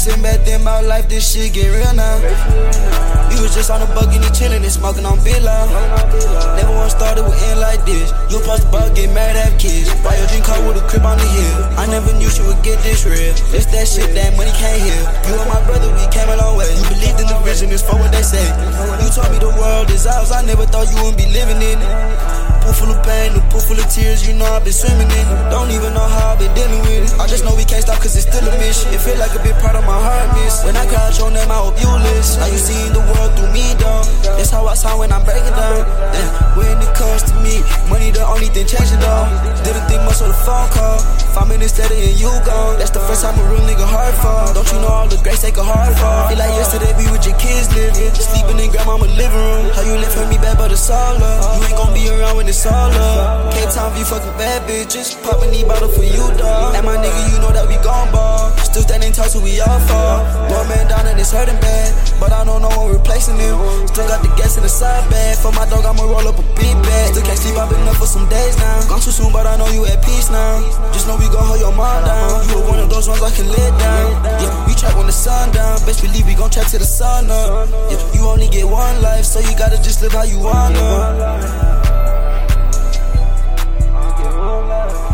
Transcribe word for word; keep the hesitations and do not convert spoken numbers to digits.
sitting back thinking about life, this shit get real now. We was just on the buggy and chillin' and smoking on Billa. Never once thought it would end like this. You post a bug, get married, have kids. Buy your drink car with a crib on the hill. I never knew she would get this real. It's that shit that money can't heal. You and my brother, we came a long way. You believed in the vision, it's for what they say. You told me the world is ours, I never thought you wouldn't be living in it. Pool full of pain, the pool full of tears, you know I've been swimming in it. Don't even know how I've been dealing with it. I just know we can't stop cause it's still a mission. It feel like a big part of my heart miss. When I cry out your name, I hope you listen. Now you seeing the world through me, though. That's how I sound when I'm breaking down. Then when it comes to me, money the only thing changing, though. Didn't think much of the phone call. Five minutes later and you gone. That's the first time a real nigga hard fall. Don't you know all the grace take a hard fall? Feel like yesterday we with your kids living, sleeping in grandmama's living room. How you live for me bad, but it's all love. You ain't gon' be around when it's all love. Cape Town view fucking bad bitches. Poppin' these bottle for you, dog. And my nigga, you know that we gon' ball. Still standing tall till we all fall. One man down and it's hurting bad, but I don't know one replacing him. Still got the gas in the side bag. For my dog, I'ma roll up a big bag. Still can't sleep, I've been up for some days now. Gone too soon, but I know you at peace now. Just know we gon' hold your mom down. You were one of those ones I can let down. Yeah, we trap when the sun down. Best believe we gon' trap till the sun up. Yeah, you only get one life, so you gotta just live how you wanna.